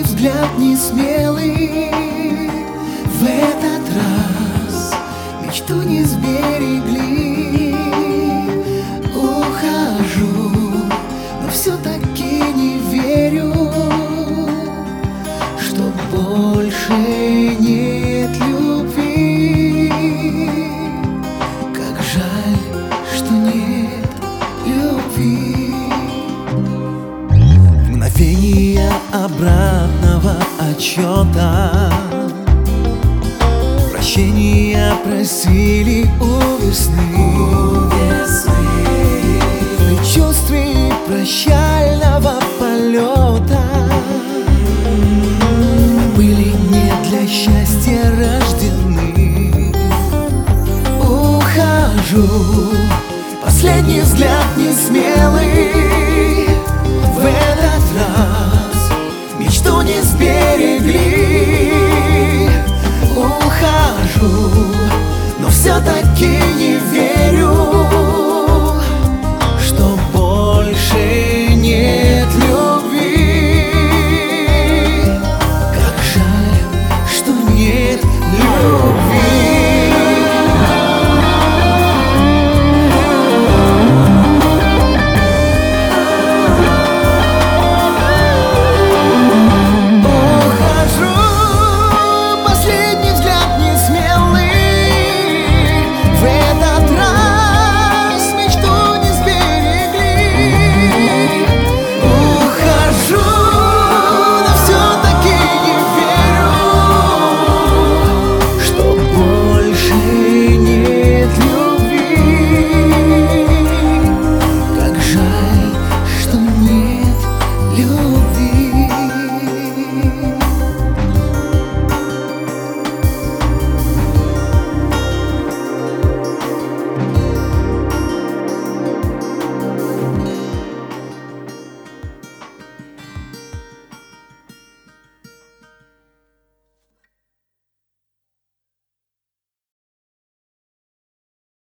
взгляд не смелый. В этот раз мечту не сберегли. Ухожу, но все-таки не верю, что больше нет любви. Как жаль, что нет любви. Мгновение обратного отчета, прощения просили у весны. В предчувствии прощального полета мы были не для счастья рождены. Ухожу, последний взгляд не смелый. В этот раз мечту не сберегли. Ухожу, но все-таки не верю,